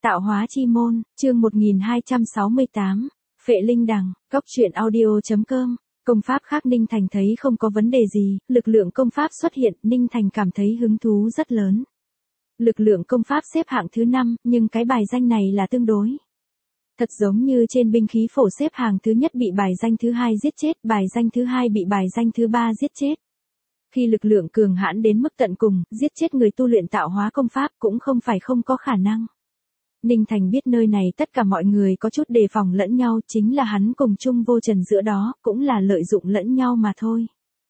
Tạo hóa chi môn, chương 1268, Phệ Linh Đằng, Cốc truyện audio.com. Công pháp khác Ninh Thành thấy không có vấn đề gì, lực lượng công pháp xuất hiện, Ninh Thành cảm thấy hứng thú rất lớn. Lực lượng công pháp xếp hạng thứ 5, nhưng cái bài danh này là tương đối. Thật giống như trên binh khí phổ xếp hàng thứ nhất bị bài danh thứ 2 giết chết, bài danh thứ 2 bị bài danh thứ 3 giết chết. Khi lực lượng cường hãn đến mức tận cùng, giết chết người tu luyện tạo hóa công pháp cũng không phải không có khả năng. Ninh Thành biết nơi này tất cả mọi người có chút đề phòng lẫn nhau, chính là hắn cùng chung vô trần giữa đó, cũng là lợi dụng lẫn nhau mà thôi.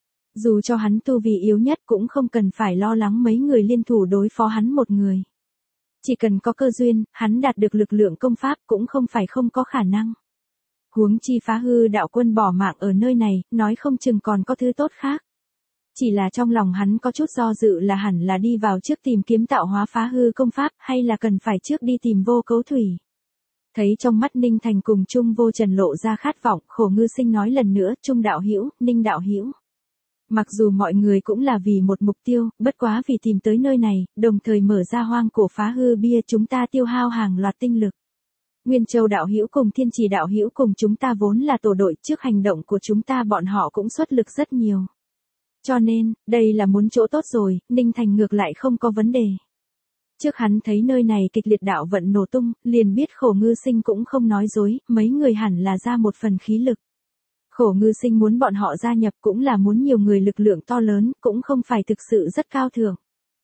Dù cho hắn tu vi yếu nhất cũng không cần phải lo lắng mấy người liên thủ đối phó hắn một người. Chỉ cần có cơ duyên, hắn đạt được lực lượng công pháp cũng không phải không có khả năng. Huống chi Phá Hư đạo quân bỏ mạng ở nơi này, nói không chừng còn có thứ tốt khác. Chỉ là trong lòng hắn có chút do dự là hẳn là đi vào trước tìm kiếm tạo hóa phá hư công pháp hay là cần phải trước đi tìm Vô Cấu Thủy. Thấy trong mắt Ninh Thành cùng chung vô trần lộ ra khát vọng, Khổ Ngư Sinh nói lần nữa, chung đạo hữu, Ninh đạo hữu. Mặc dù mọi người cũng là vì một mục tiêu, bất quá vì tìm tới nơi này, đồng thời mở ra hoang cổ phá hư bia chúng ta tiêu hao hàng loạt tinh lực. Nguyên Châu đạo hữu cùng Thiên Trì đạo hữu cùng chúng ta vốn là tổ đội, trước hành động của chúng ta bọn họ cũng xuất lực rất nhiều. Cho nên, đây là muốn chỗ tốt rồi, Ninh Thành ngược lại không có vấn đề. Trước hắn thấy nơi này kịch liệt đạo vận nổ tung, liền biết Khổ Ngư Sinh cũng không nói dối, mấy người hẳn là ra một phần khí lực. Khổ Ngư Sinh muốn bọn họ gia nhập cũng là muốn nhiều người lực lượng to lớn, cũng không phải thực sự rất cao thượng.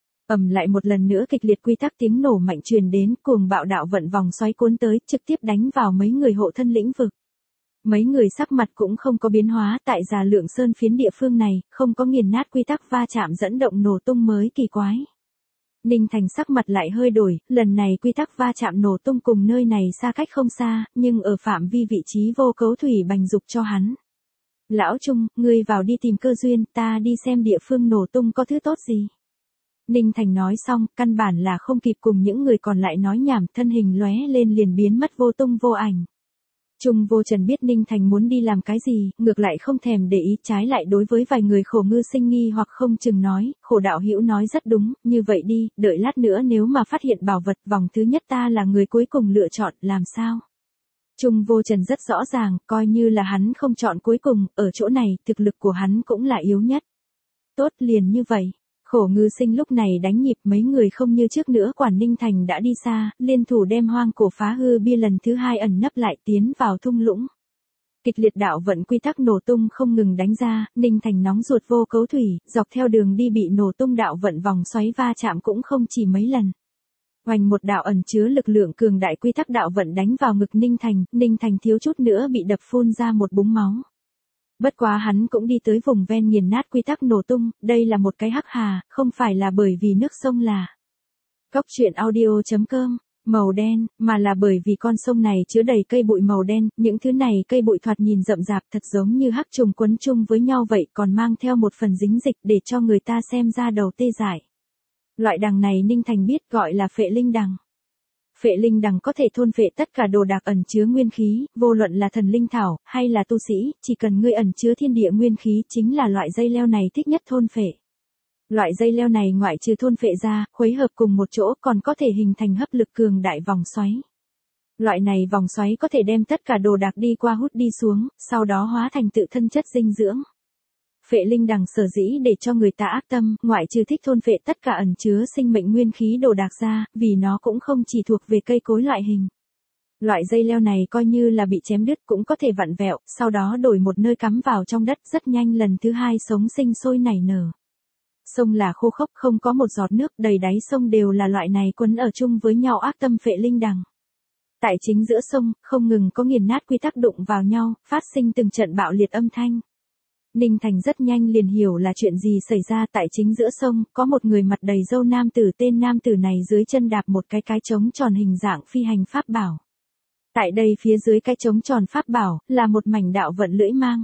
Lại một lần nữa kịch liệt quy tắc tiếng nổ mạnh truyền đến, cuồng bạo đạo vận vòng xoáy cuốn tới, trực tiếp đánh vào mấy người hộ thân lĩnh vực. Mấy người sắc mặt cũng không có biến hóa, tại Già Lượng Sơn phiến địa phương này, không có nghiền nát quy tắc va chạm dẫn động nổ tung mới kỳ quái. Ninh Thành sắc mặt lại hơi đổi, lần này quy tắc va chạm nổ tung cùng nơi này xa cách không xa, nhưng ở phạm vi vị trí Vô Cấu Thủy bành dục cho hắn. Lão Trung, ngươi vào đi tìm cơ duyên, ta đi xem địa phương nổ tung có thứ tốt gì. Ninh Thành nói xong, căn bản là không kịp cùng những người còn lại nói nhảm, thân hình lóe lên liền biến mất vô tung vô ảnh. Chung vô trần biết Ninh Thành muốn đi làm cái gì, ngược lại không thèm để ý, trái lại đối với vài người Khổ Ngư Sinh nghi hoặc không chừng nói, Khổ đạo hữu nói rất đúng, như vậy đi, đợi lát nữa nếu mà phát hiện bảo vật vòng thứ nhất ta là người cuối cùng lựa chọn, làm sao? Chung vô trần rất rõ ràng, coi như là hắn không chọn cuối cùng, ở chỗ này, thực lực của hắn cũng là yếu nhất. Tốt liền như vậy. Khổ Ngư Sinh lúc này đánh nhịp, mấy người không như trước nữa, quản Ninh Thành đã đi xa, liên thủ đem hoang cổ phá hư bia lần thứ 2 ẩn nấp lại tiến vào thung lũng. Kịch liệt đạo vận quy tắc nổ tung không ngừng đánh ra, Ninh Thành nóng ruột Vô Cấu Thủy, dọc theo đường đi bị nổ tung đạo vận vòng xoáy va chạm cũng không chỉ mấy lần. Hoành một đạo ẩn chứa lực lượng cường đại quy tắc đạo vận đánh vào ngực Ninh Thành thiếu chút nữa bị đập phun ra một búng máu. Bất quá hắn cũng đi tới vùng ven nghiền nát quy tắc nổ tung, đây là một cái hắc hà, không phải là bởi vì nước sông là Cốc truyện audio.com, màu đen, mà là bởi vì con sông này chứa đầy cây bụi màu đen, những thứ này cây bụi thoạt nhìn rậm rạp thật giống như hắc trùng quấn chung với nhau vậy, còn mang theo một phần dính dịch để cho người ta xem ra đầu tê dại. Loại đằng này Ninh Thành biết gọi là Phệ Linh Đằng. Phệ Linh Đằng có thể thôn phệ tất cả đồ đạc ẩn chứa nguyên khí, vô luận là thần linh thảo, hay là tu sĩ, chỉ cần ngươi ẩn chứa thiên địa nguyên khí chính là loại dây leo này thích nhất thôn phệ. Loại dây leo này ngoại trừ thôn phệ ra, khuấy hợp cùng một chỗ còn có thể hình thành hấp lực cường đại vòng xoáy. Loại này vòng xoáy có thể đem tất cả đồ đạc đi qua hút đi xuống, sau đó hóa thành tự thân chất dinh dưỡng. Phệ Linh Đằng sở dĩ để cho người ta ác tâm, ngoại trừ thích thôn phệ tất cả ẩn chứa sinh mệnh nguyên khí đồ đạc ra, vì nó cũng không chỉ thuộc về cây cối loại hình. Loại dây leo này coi như là bị chém đứt cũng có thể vặn vẹo, sau đó đổi một nơi cắm vào trong đất, rất nhanh lần thứ 2 sống sinh sôi nảy nở. Sông là khô khốc, không có một giọt nước, đầy đáy sông đều là loại này quấn ở chung với nhau ác tâm Phệ Linh Đằng. Tại chính giữa sông, không ngừng có nghiền nát quy tắc đụng vào nhau, phát sinh từng trận bạo liệt âm thanh. Ninh Thành rất nhanh liền hiểu là chuyện gì xảy ra, tại chính giữa sông, có một người mặt đầy râu nam tử, tên nam tử này dưới chân đạp một cái trống tròn hình dạng phi hành pháp bảo. Tại đây phía dưới cái trống tròn pháp bảo, là một mảnh đạo vận lưỡi mang.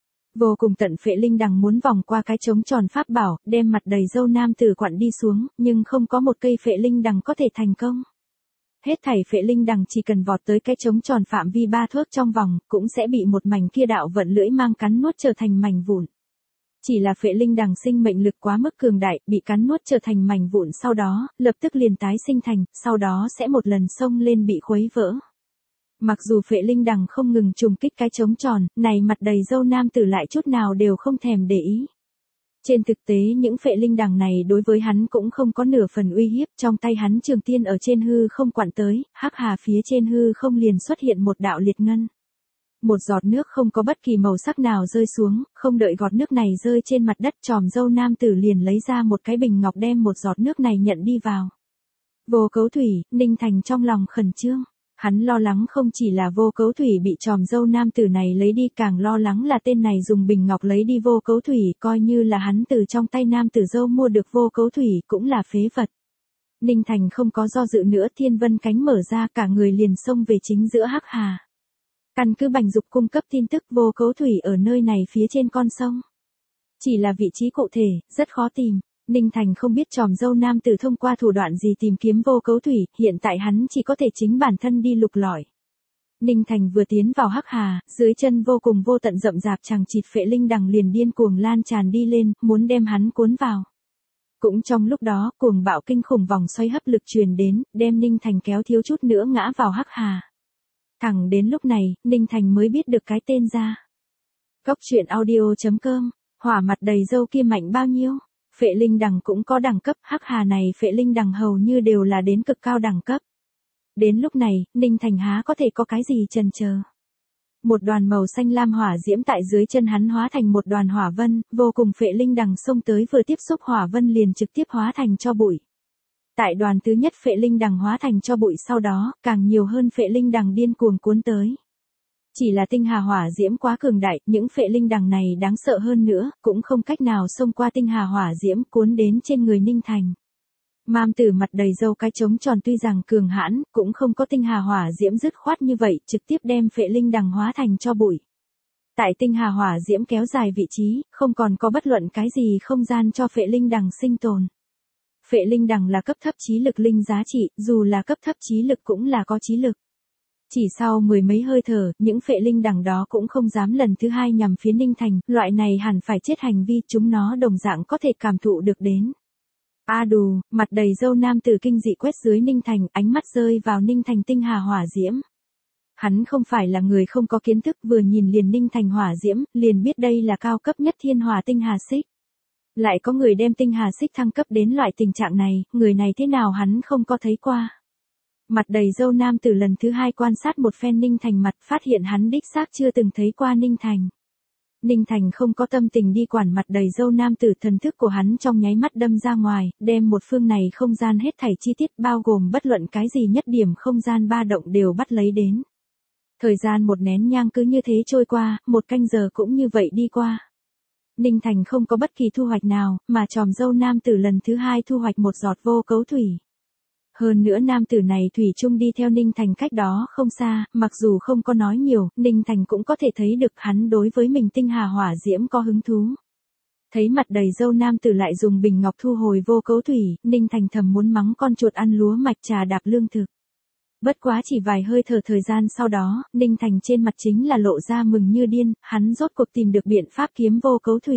Vô cùng tận Phệ Linh Đằng muốn vòng qua cái trống tròn pháp bảo, đem mặt đầy râu nam tử quặn đi xuống, nhưng không có một cây Phệ Linh Đằng có thể thành công. Hết thảy Phệ Linh Đằng chỉ cần vọt tới cái trống tròn phạm vi 3 thước trong vòng, cũng sẽ bị một mảnh kia đạo vận lưỡi mang cắn nuốt trở thành mảnh vụn. Chỉ là phệ linh đằng sinh mệnh lực quá mức cường đại, bị cắn nuốt trở thành mảnh vụn sau đó, lập tức liền tái sinh thành, sau đó sẽ một lần xông lên bị khuấy vỡ. Mặc dù phệ linh đằng không ngừng trùng kích cái trống tròn, này mặt đầy râu nam tử lại chút nào đều không thèm để ý. Trên thực tế những phệ linh đằng này đối với hắn cũng không có nửa phần uy hiếp, trong tay hắn trường tiên ở trên hư không quặn tới, hắc hà phía trên hư không liền xuất hiện một đạo liệt ngân. Một giọt nước không có bất kỳ màu sắc nào rơi xuống, không đợi giọt nước này rơi trên mặt đất, tròm râu nam tử liền lấy ra một cái bình ngọc đem một giọt nước này nhận đi vào. Vô Cấu Thủy, Ninh Thành trong lòng khẩn trương. Hắn lo lắng không chỉ là Vô Cấu Thủy bị tròm râu nam tử này lấy đi, càng lo lắng là tên này dùng bình ngọc lấy đi Vô Cấu Thủy, coi như là hắn từ trong tay nam tử râu mua được Vô Cấu Thủy cũng là phế vật. Ninh Thành không có do dự nữa, thiên vân cánh mở ra, cả người liền xông về chính giữa hắc hà. Căn cứ Bành Dục cung cấp tin tức, Vô Cấu Thủy ở nơi này phía trên con sông. Chỉ là vị trí cụ thể, rất khó tìm. Ninh Thành không biết tròm râu nam tử thông qua thủ đoạn gì tìm kiếm Vô Cấu Thủy, hiện tại hắn chỉ có thể chính bản thân đi lục lọi. Ninh Thành vừa tiến vào hắc hà, dưới chân vô cùng vô tận rậm rạp chằng chịt phệ linh đằng liền điên cuồng lan tràn đi lên, muốn đem hắn cuốn vào. Cũng trong lúc đó, cuồng bạo kinh khủng vòng xoay hấp lực truyền đến, đem Ninh Thành kéo thiếu chút nữa ngã vào hắc hà. Thẳng đến lúc này, Ninh Thành mới biết được cái tên ra. Góc truyện audio.com, hỏa mặt đầy râu kia mạnh bao nhiêu? Phệ linh đằng cũng có đẳng cấp, hắc hà này phệ linh đằng hầu như đều là đến cực cao đẳng cấp. Đến lúc này, Ninh Thành há có thể có cái gì chần chờ. Một đoàn màu xanh lam hỏa diễm tại dưới chân hắn hóa thành một đoàn hỏa vân, vô cùng phệ linh đằng xông tới, vừa tiếp xúc hỏa vân liền trực tiếp hóa thành tro bụi. Tại đoàn thứ nhất phệ linh đằng hóa thành tro bụi sau đó, càng nhiều hơn phệ linh đằng điên cuồng cuốn tới. Chỉ là tinh hà hỏa diễm quá cường đại, những phệ linh đằng này đáng sợ hơn nữa, cũng không cách nào xông qua tinh hà hỏa diễm cuốn đến trên người Ninh Thành. Mam tử mặt đầy râu cái trống tròn tuy rằng cường hãn, cũng không có tinh hà hỏa diễm dứt khoát như vậy, trực tiếp đem phệ linh đằng hóa thành tro bụi. Tại tinh hà hỏa diễm kéo dài vị trí, không còn có bất luận cái gì không gian cho phệ linh đằng sinh tồn. Phệ linh đằng là cấp thấp trí lực linh giá trị, dù là cấp thấp trí lực cũng là có trí lực. Chỉ sau mười mấy hơi thở, những phệ linh đằng đó cũng không dám lần thứ hai nhằm phía Ninh Thành, loại này hẳn phải chết hành vi chúng nó đồng dạng có thể cảm thụ được đến. A đù, mặt đầy râu nam tử kinh dị quét dưới Ninh Thành, ánh mắt rơi vào Ninh Thành tinh hà hỏa diễm. Hắn không phải là người không có kiến thức, vừa nhìn liền Ninh Thành hỏa diễm, liền biết đây là cao cấp nhất thiên hỏa tinh hà xích. Lại có người đem tinh hà xích thăng cấp đến loại tình trạng này, người này thế nào hắn không có thấy qua. Mặt đầy râu nam tử lần thứ hai quan sát một phen Ninh Thành mặt, phát hiện hắn đích xác chưa từng thấy qua Ninh Thành. Ninh Thành không có tâm tình đi quản mặt đầy râu nam tử, thần thức của hắn trong nháy mắt đâm ra ngoài, đem một phương này không gian hết thảy chi tiết bao gồm bất luận cái gì nhất điểm không gian ba động đều bắt lấy đến. Thời gian một nén nhang cứ như thế trôi qua, một canh giờ cũng như vậy đi qua. Ninh Thành không có bất kỳ thu hoạch nào, mà tròm râu nam tử lần thứ hai thu hoạch một giọt Vô Cấu Thủy. Hơn nữa nam tử này thủy chung đi theo Ninh Thành cách đó không xa, mặc dù không có nói nhiều, Ninh Thành cũng có thể thấy được hắn đối với mình tinh hà hỏa diễm có hứng thú. Thấy mặt đầy râu nam tử lại dùng bình ngọc thu hồi Vô Cấu Thủy, Ninh Thành thầm muốn mắng con chuột ăn lúa mạch trà đạp lương thực. Bất quá chỉ vài hơi thở thời gian sau đó, Ninh Thành trên mặt chính là lộ ra mừng như điên, hắn rốt cuộc tìm được biện pháp kiếm Vô Cấu Thủy.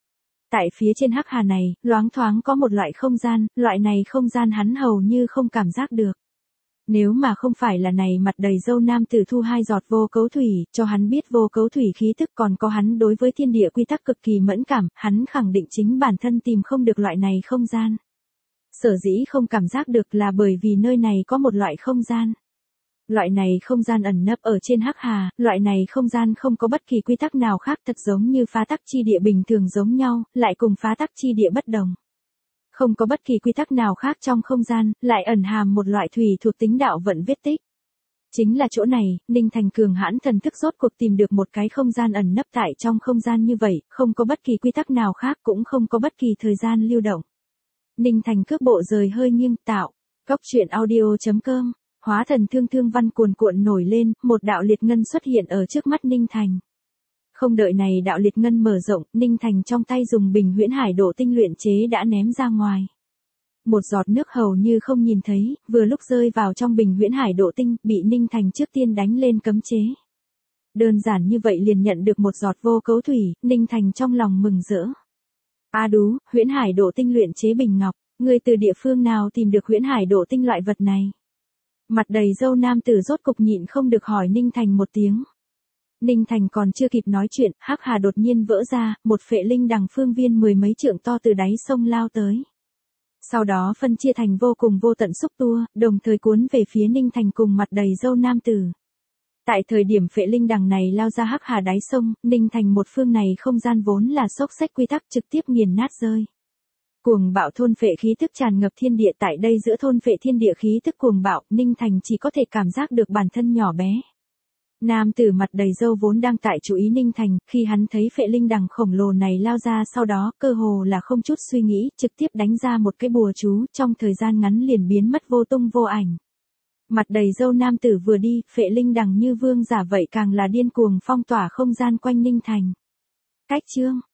Tại phía trên hắc hà này, loáng thoáng có một loại không gian, loại này không gian hắn hầu như không cảm giác được. Nếu mà không phải là này mặt đầy râu nam tử thu hai giọt Vô Cấu Thủy, cho hắn biết Vô Cấu Thủy khí tức, còn có hắn đối với thiên địa quy tắc cực kỳ mẫn cảm, hắn khẳng định chính bản thân tìm không được loại này không gian. Sở dĩ không cảm giác được là bởi vì nơi này có một loại không gian. Loại này không gian ẩn nấp ở trên hắc hà, loại này không gian không có bất kỳ quy tắc nào khác, thật giống như phá tắc chi địa bình thường giống nhau, lại cùng phá tắc chi địa bất đồng. Không có bất kỳ quy tắc nào khác trong không gian, lại ẩn hàm một loại thủy thuộc tính đạo vận vết tích. Chính là chỗ này, Ninh Thành cường hãn thần thức rốt cuộc tìm được một cái không gian ẩn nấp tại trong không gian như vậy, không có bất kỳ quy tắc nào khác, cũng không có bất kỳ thời gian lưu động. Ninh Thành cước bộ rời hơi nghiêng tạo. Góc truyện audio.com, hóa thần thương thương văn cuồn cuộn nổi lên, một đạo liệt ngân xuất hiện ở trước mắt Ninh Thành. Không đợi này đạo liệt ngân mở rộng, Ninh Thành trong tay dùng bình huyễn hải độ tinh luyện chế đã ném ra ngoài. Một giọt nước hầu như không nhìn thấy, vừa lúc rơi vào trong bình huyễn hải độ tinh, bị Ninh Thành trước tiên đánh lên cấm chế. Đơn giản như vậy liền nhận được một giọt Vô Cấu Thủy, Ninh Thành trong lòng mừng rỡ. A Đú, huyễn hải độ tinh luyện chế bình ngọc, người từ địa phương nào tìm được huyễn hải độ tinh loại vật này? Mặt đầy râu nam tử rốt cục nhịn không được hỏi Ninh Thành một tiếng. Ninh Thành còn chưa kịp nói chuyện, hắc hà đột nhiên vỡ ra, một phệ linh đằng phương viên 10 mấy trượng to từ đáy sông lao tới. Sau đó phân chia thành vô cùng vô tận xúc tua, đồng thời cuốn về phía Ninh Thành cùng mặt đầy râu nam tử. Tại thời điểm phệ linh đằng này lao ra hắc hà đáy sông, Ninh Thành một phương này không gian vốn là xốc xách quy tắc trực tiếp nghiền nát rơi. Cuồng bạo thôn phệ khí tức tràn ngập thiên địa, tại đây giữa thôn phệ thiên địa khí tức cuồng bạo, Ninh Thành chỉ có thể cảm giác được bản thân nhỏ bé. Nam tử mặt đầy râu vốn đang tại chú ý Ninh Thành, khi hắn thấy phệ linh đằng khổng lồ này lao ra, sau đó cơ hồ là không chút suy nghĩ, trực tiếp đánh ra một cái bùa chú, trong thời gian ngắn liền biến mất vô tung vô ảnh. Mặt đầy râu nam tử vừa đi, phệ linh đằng như vương giả vậy càng là điên cuồng phong tỏa không gian quanh Ninh Thành. Cách chương